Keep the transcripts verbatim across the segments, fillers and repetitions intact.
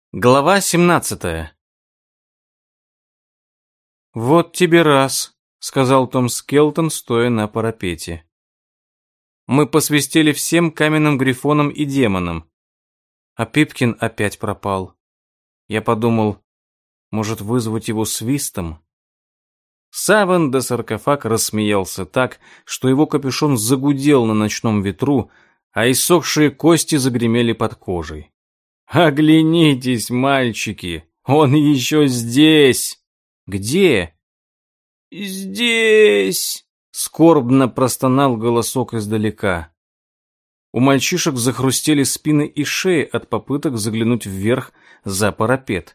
Глава семнадцатая. «Вот тебе раз», — сказал Том Скелтон, стоя на парапете. «Мы посвистели всем каменным грифонам и демонам. А Пипкин опять пропал. Я подумал, может, вызвать его свистом?» Саван де Саркофаг рассмеялся так, что его капюшон загудел на ночном ветру, а иссохшие кости загремели под кожей. «Оглянитесь, мальчики, он еще здесь!» «Где?» «Здесь!» — скорбно простонал голосок издалека. У мальчишек захрустели спины и шеи от попыток заглянуть вверх за парапет.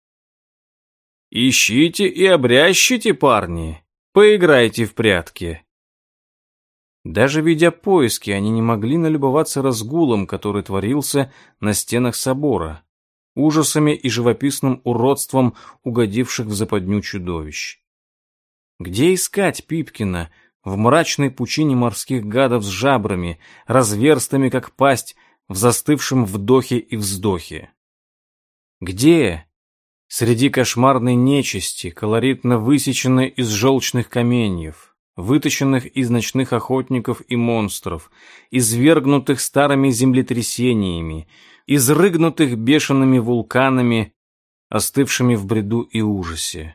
«Ищите и обрящите, парни! Поиграйте в прятки!» Даже ведя поиски, они не могли налюбоваться разгулом, который творился на стенах собора, ужасами и живописным уродством угодивших в западню чудовищ. Где искать Пипкина в мрачной пучине морских гадов с жабрами, разверстыми как пасть в застывшем вдохе и вздохе? Где? Среди кошмарной нечисти, колоритно высеченной из желчных каменьев, вытащенных из ночных охотников и монстров, извергнутых старыми землетрясениями, изрыгнутых бешеными вулканами, остывшими в бреду и ужасе.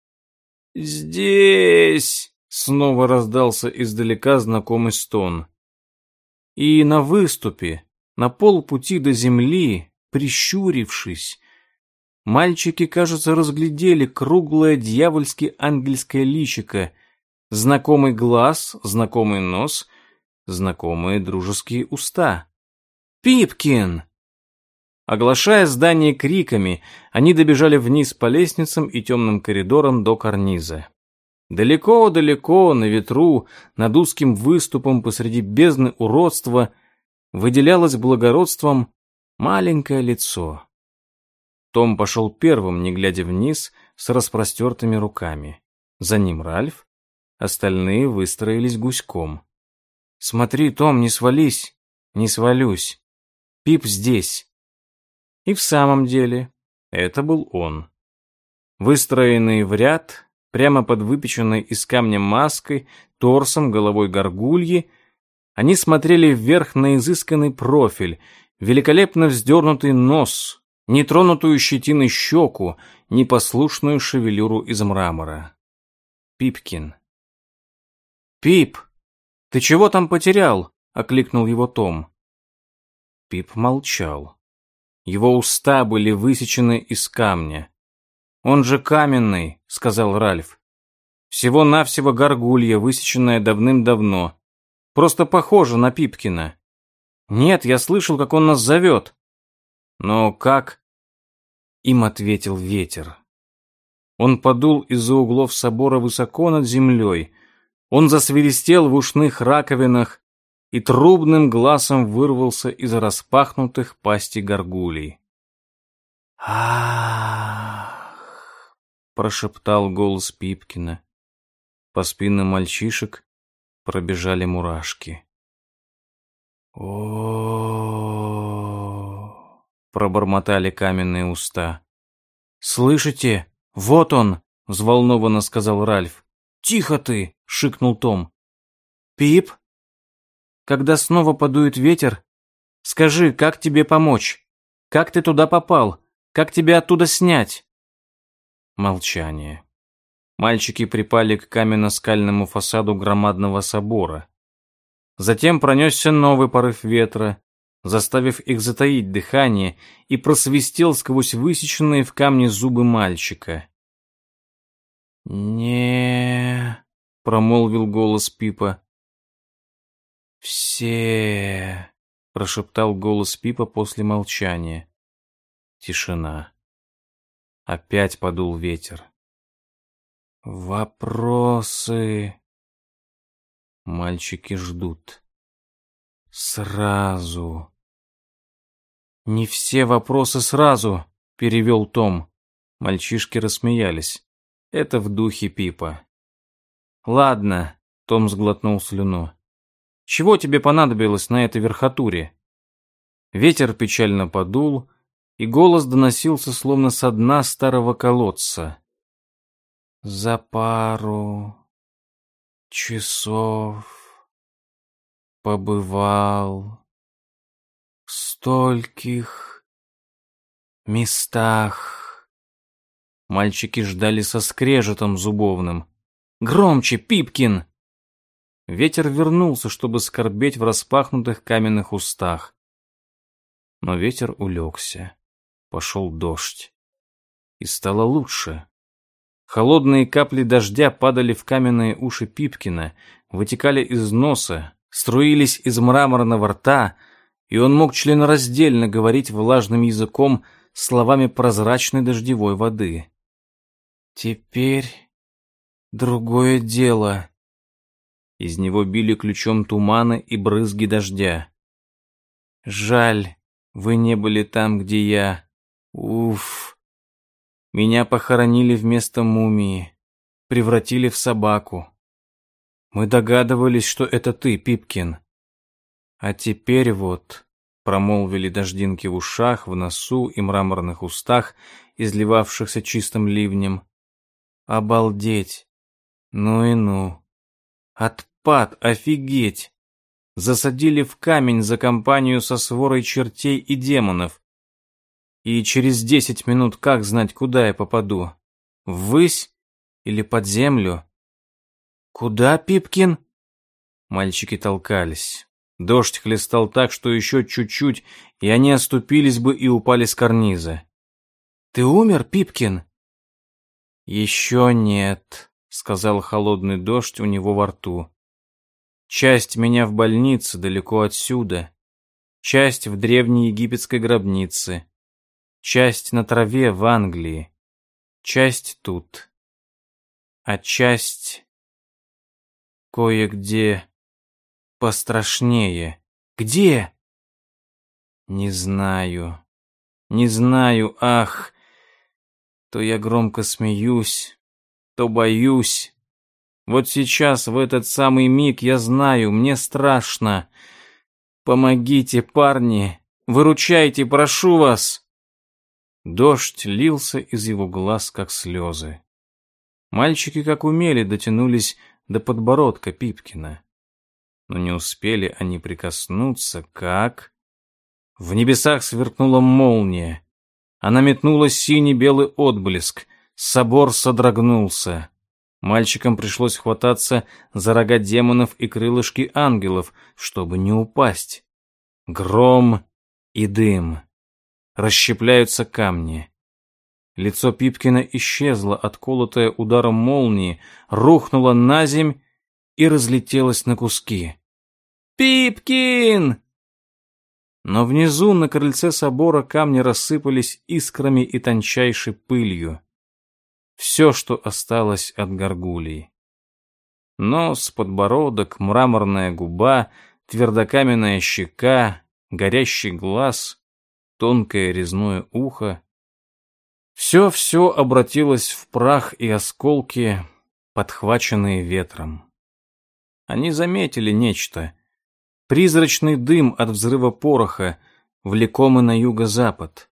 «Здесь!» — снова раздался издалека знакомый стон. И на выступе, на полпути до земли, прищурившись, мальчики, кажется, разглядели круглое дьявольски-ангельское личико, знакомый глаз, знакомый нос, знакомые дружеские уста. «Пипкин!» Оглашая здание криками, они добежали вниз по лестницам и темным коридорам до карниза. Далеко-далеко, на ветру, над узким выступом посреди бездны уродства, выделялось благородством маленькое лицо. Том пошел первым, не глядя вниз, с распростертыми руками. За ним Ральф. Остальные выстроились гуськом. «Смотри, Том, не свались!» «Не свалюсь. Пип здесь». И в самом деле, это был он. Выстроенные в ряд, прямо под выпеченной из камня маской, торсом, головой горгульи, они смотрели вверх на изысканный профиль, великолепно вздернутый нос, нетронутую щетиной щеку, непослушную шевелюру из мрамора. Пипкин. «Пип, ты чего там потерял?» — окликнул его Том. Пип молчал. Его уста были высечены из камня. «Он же каменный», — сказал Ральф. «Всего-навсего горгулья, высеченная давным-давно. Просто похоже на Пипкина. Нет, я слышал, как он нас зовет». «Но как?» Им ответил ветер. Он подул из-за углов собора высоко над землей. Он засвиристел в ушных раковинах и трубным глазом вырвался из распахнутых пастей горгулей. «Ах!» — прошептал голос Пипкина. По спинам мальчишек пробежали мурашки. «О-о-о!» — пробормотали каменные уста. «Слышите? Вот он!» — взволнованно сказал Ральф. «Тихо ты!» — шикнул Том. «Пип, когда снова подует ветер, скажи, как тебе помочь? Как ты туда попал? Как тебя оттуда снять?» Молчание. Мальчики припали к каменно-скальному фасаду громадного собора. Затем пронесся новый порыв ветра, заставив их затаить дыхание, и просвистел сквозь высеченные в камне зубы мальчика. «Не...» — промолвил голос Пипа. «Все...» — прошептал голос Пипа после молчания. Тишина. Опять подул ветер. «Вопросы...» Мальчики ждут. «Сразу...» «Не все вопросы сразу», — перевел Том. Мальчишки рассмеялись. Это в духе Пипа. «Ладно», — Том сглотнул слюну. «Чего тебе понадобилось на этой верхотуре?» Ветер печально подул, и голос доносился словно со дна старого колодца. «За пару часов побывал в стольких местах». Мальчики ждали со скрежетом зубовным. «Громче, Пипкин!» Ветер вернулся, чтобы скорбеть в распахнутых каменных устах. Но ветер улегся. Пошел дождь. И стало лучше. Холодные капли дождя падали в каменные уши Пипкина, вытекали из носа, струились из мраморного рта, и он мог членораздельно говорить влажным языком словами прозрачной дождевой воды. «Теперь другое дело». Из него били ключом туманы и брызги дождя. «Жаль, вы не были там, где я. Уф. Меня похоронили вместо мумии, превратили в собаку. Мы догадывались, что это ты, Пипкин. А теперь вот», — промолвили дождинки в ушах, в носу и мраморных устах, изливавшихся чистым ливнем. «Обалдеть! Ну и ну! Отпад, офигеть! Засадили в камень за компанию со сворой чертей и демонов. И через десять минут как знать, куда я попаду? Ввысь или под землю? Куда, Пипкин?» Мальчики толкались. Дождь хлестал так, что еще чуть-чуть, и они оступились бы и упали с карниза. «Ты умер, Пипкин?» «Еще нет», — сказал холодный дождь у него во рту. «Часть меня в больнице далеко отсюда, часть в древней египетской гробнице, часть на траве в Англии, часть тут, а часть кое-где пострашнее». «Где?» «Не знаю, не знаю, ах!» То я громко смеюсь, то боюсь. Вот сейчас, в этот самый миг, я знаю, мне страшно. Помогите, парни, выручайте, прошу вас. Дождь лился из его глаз, как слезы. Мальчики, как умели, дотянулись до подбородка Пипкина. Но не успели они прикоснуться, как... В небесах сверкнула молния. Она метнула синий-белый отблеск. Собор содрогнулся. Мальчикам пришлось хвататься за рога демонов и крылышки ангелов, чтобы не упасть. Гром и дым. Расщепляются камни. Лицо Пипкина исчезло, отколотое ударом молнии, рухнуло на земь и разлетелось на куски. «Пипкин!» Но внизу, на крыльце собора, камни рассыпались искрами и тончайшей пылью. Все, что осталось от горгулей. Нос, подбородок, мраморная губа, твердокаменная щека, горящий глаз, тонкое резное ухо. Все-все обратилось в прах и осколки, подхваченные ветром. Они заметили нечто. Призрачный дым от взрыва пороха, влекомый на юго-запад.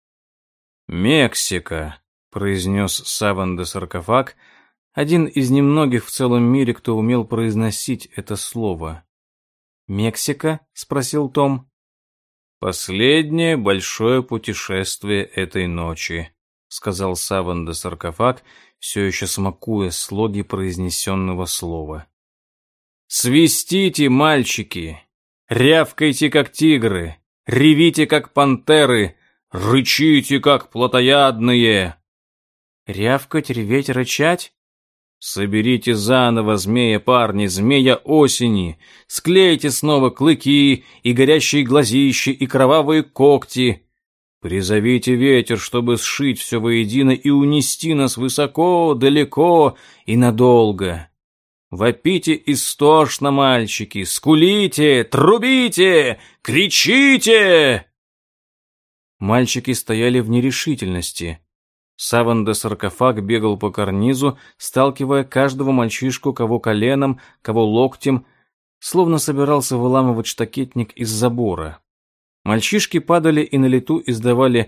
«Мексика», — произнес Саван де Саркофаг, один из немногих в целом мире, кто умел произносить это слово. «Мексика?» — спросил Том. «Последнее большое путешествие этой ночи», — сказал Саван де Саркофаг, все еще смакуя слоги произнесенного слова. «Свистите, мальчики! Рявкайте, как тигры! Ревите, как пантеры! Рычите, как плотоядные!» «Рявкать, реветь, рычать?» «Соберите заново змея, парни, змея осени! Склейте снова клыки и горящие глазищи и кровавые когти! Призовите ветер, чтобы сшить все воедино и унести нас высоко, далеко и надолго!» Вопите истошно, мальчики, скулите, трубите, кричите! Мальчики стояли в нерешительности. Саван де Саркофаг бегал по карнизу, сталкивая каждого мальчишку, кого коленом, кого локтем, словно собирался выламывать штакетник из забора. Мальчишки падали и на лету издавали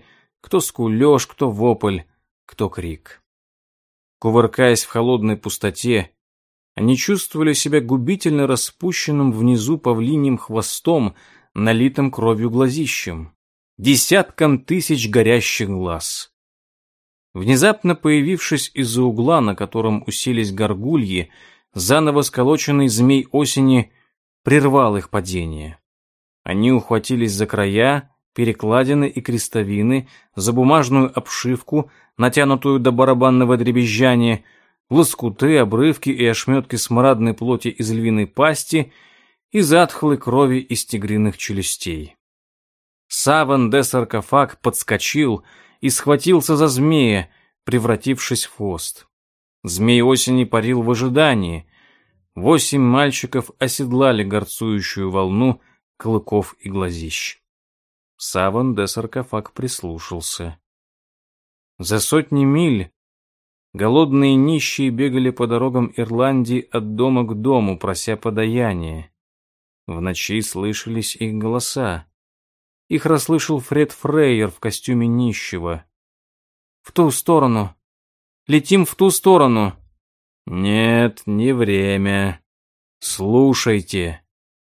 Кто скулёж, кто вопль, кто крик. Кувыркаясь в холодной пустоте, они чувствовали себя губительно распущенным внизу павлиньим хвостом, налитым кровью глазищем, десятком тысяч горящих глаз. Внезапно появившись из-за угла, на котором уселись горгульи, заново сколоченный змей осени прервал их падение. Они ухватились за края, перекладины и крестовины, за бумажную обшивку, натянутую до барабанного дребезжания, лоскуты, обрывки и ошметки смрадной плоти из львиной пасти и затхлой крови из тигриных челюстей. Саван де Саркофаг подскочил и схватился за змея, превратившись в хвост. Змей осени парил в ожидании. Восемь мальчиков оседлали горцующую волну клыков и глазищ. Саван де Саркофаг прислушался. За сотни миль голодные нищие бегали по дорогам Ирландии от дома к дому, прося подаяния. В ночи слышались их голоса. Их расслышал Фред Фрейер в костюме нищего. «В ту сторону! Летим в ту сторону!» «Нет, не время. Слушайте!»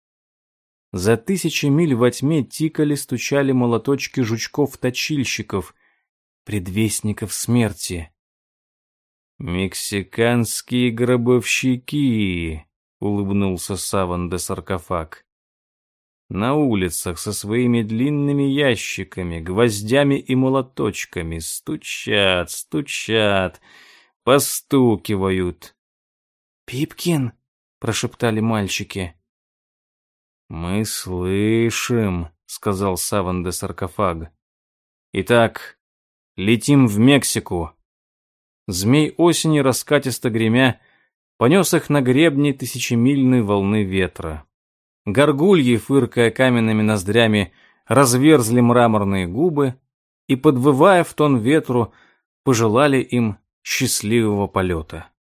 За тысячи миль во тьме тикали, стучали молоточки жучков-точильщиков, предвестников смерти. «Мексиканские гробовщики!» — улыбнулся Саван де Саркофаг. «На улицах со своими длинными ящиками, гвоздями и молоточками стучат, стучат, постукивают». «Пипкин!» — прошептали мальчики. «Мы слышим», — сказал Саван де Саркофаг. «Итак, летим в Мексику». Змей осени, раскатисто гремя, понес их на гребни тысячемильной волны ветра. Горгульи, фыркая каменными ноздрями, разверзли мраморные губы и, подвывая в тон ветру, пожелали им счастливого полета.